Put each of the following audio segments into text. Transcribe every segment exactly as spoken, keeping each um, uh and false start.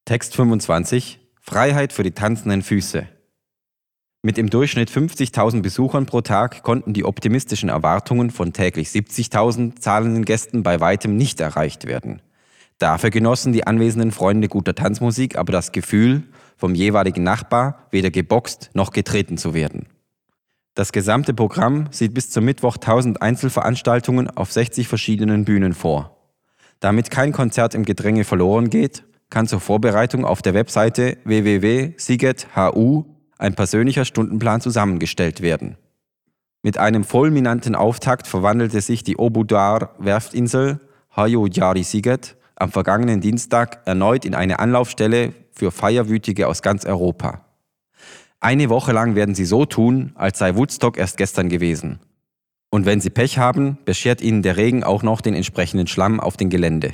Text fünfundzwanzig. Freiheit für die tanzenden Füße. Mit im Durchschnitt fünfzigtausend Besuchern pro Tag konnten die optimistischen Erwartungen von täglich siebzigtausend zahlenden Gästen bei weitem nicht erreicht werden. Dafür genossen die anwesenden Freunde guter Tanzmusik aber das Gefühl, vom jeweiligen Nachbar weder geboxt noch getreten zu werden. Das gesamte Programm sieht bis zum Mittwoch tausend Einzelveranstaltungen auf sechzig verschiedenen Bühnen vor. Damit kein Konzert im Gedränge verloren geht, kann zur Vorbereitung auf der Webseite w w w punkt siget punkt h u ein persönlicher Stundenplan zusammengestellt werden. Mit einem fulminanten Auftakt verwandelte sich die Obudar-Werftinsel Hajo Jari Siget am vergangenen Dienstag erneut in eine Anlaufstelle für Feierwütige aus ganz Europa. Eine Woche lang werden sie so tun, als sei Woodstock erst gestern gewesen. Und wenn sie Pech haben, beschert ihnen der Regen auch noch den entsprechenden Schlamm auf dem Gelände.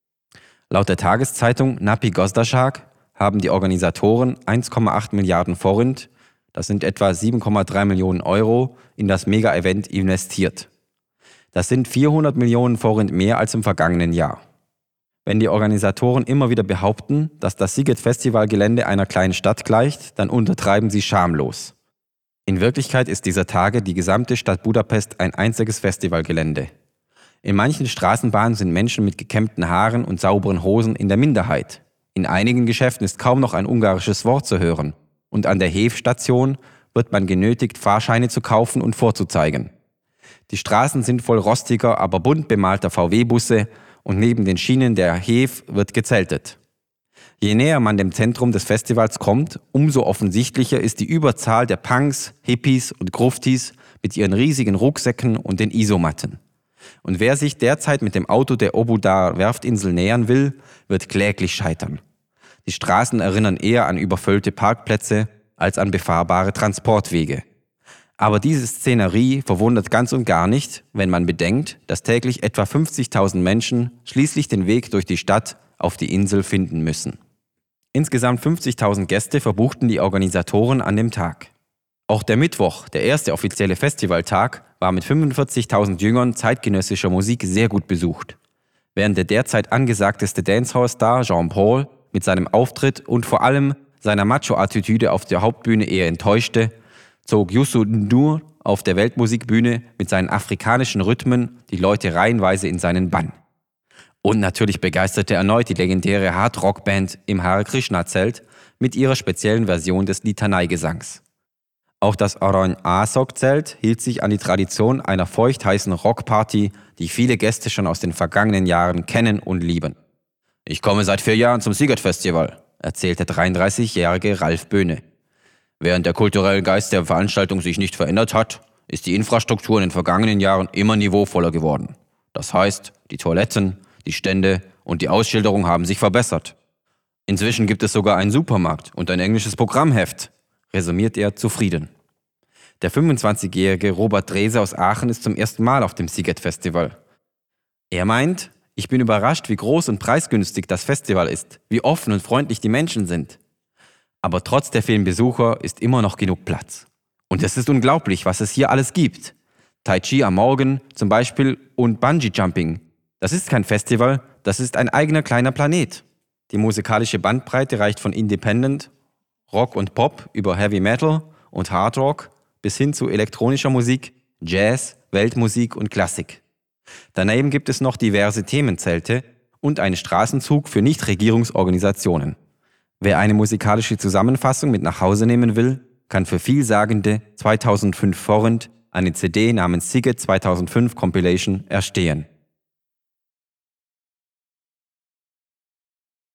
Laut der Tageszeitung Napi Gazdaság haben die Organisatoren eins Komma acht Milliarden Forint, das sind etwa sieben Komma drei Millionen Euro, in das Mega-Event investiert. Das sind vierhundert Millionen Forint mehr als im vergangenen Jahr. Wenn die Organisatoren immer wieder behaupten, dass das Sziget-Festivalgelände einer kleinen Stadt gleicht, dann untertreiben sie schamlos. In Wirklichkeit ist dieser Tage die gesamte Stadt Budapest ein einziges Festivalgelände. In manchen Straßenbahnen sind Menschen mit gekämmten Haaren und sauberen Hosen in der Minderheit. In einigen Geschäften ist kaum noch ein ungarisches Wort zu hören. Und an der Hev-Station wird man genötigt, Fahrscheine zu kaufen und vorzuzeigen. Die Straßen sind voll rostiger, aber bunt bemalter V W-Busse und neben den Schienen der Hev wird gezeltet. Je näher man dem Zentrum des Festivals kommt, umso offensichtlicher ist die Überzahl der Punks, Hippies und Gruftis mit ihren riesigen Rucksäcken und den Isomatten. Und wer sich derzeit mit dem Auto der Obudar-Werftinsel nähern will, wird kläglich scheitern. Die Straßen erinnern eher an überfüllte Parkplätze als an befahrbare Transportwege. Aber diese Szenerie verwundert ganz und gar nicht, wenn man bedenkt, dass täglich etwa fünfzigtausend Menschen schließlich den Weg durch die Stadt auf die Insel finden müssen. Insgesamt fünfzigtausend Gäste verbuchten die Organisatoren an dem Tag. Auch der Mittwoch, der erste offizielle Festivaltag, war mit fünfundvierzigtausend Jüngern zeitgenössischer Musik sehr gut besucht. Während der derzeit angesagteste Dancehall-Star Jean-Paul mit seinem Auftritt und vor allem seiner Macho-Attitüde auf der Hauptbühne eher enttäuschte, zog Youssou N'Dour auf der Weltmusikbühne mit seinen afrikanischen Rhythmen die Leute reihenweise in seinen Bann. Und natürlich begeisterte erneut die legendäre Hard-Rock-Band im Hare Krishna-Zelt mit ihrer speziellen Version des Litanei-Gesangs. Auch das Arany Asok-Zelt hielt sich an die Tradition einer feuchtheißen Rockparty, die viele Gäste schon aus den vergangenen Jahren kennen und lieben. Ich komme seit vier Jahren zum Sziget-Festival, erzählt der dreiunddreißigjährige Ralf Böhne. Während der kulturelle Geist der Veranstaltung sich nicht verändert hat, ist die Infrastruktur in den vergangenen Jahren immer niveauvoller geworden. Das heißt, die Toiletten, die Stände und die Ausschilderung haben sich verbessert. Inzwischen gibt es sogar einen Supermarkt und ein englisches Programmheft, resümiert er zufrieden. Der fünfundzwanzigjährige Robert Drese aus Aachen ist zum ersten Mal auf dem Sziget-Festival. Er meint, ich bin überrascht, wie groß und preisgünstig das Festival ist, wie offen und freundlich die Menschen sind. Aber trotz der vielen Besucher ist immer noch genug Platz. Und es ist unglaublich, was es hier alles gibt. Tai Chi am Morgen zum Beispiel und Bungee-Jumping. Das ist kein Festival, das ist ein eigener kleiner Planet. Die musikalische Bandbreite reicht von Independent, Rock und Pop über Heavy Metal und Hard Rock bis hin zu elektronischer Musik, Jazz, Weltmusik und Klassik. Daneben gibt es noch diverse Themenzelte und einen Straßenzug für Nichtregierungsorganisationen. Wer eine musikalische Zusammenfassung mit nach Hause nehmen will, kann für vielsagende zweitausendfünf Forint eine C D namens Sziget zweitausendfünf Compilation erstehen.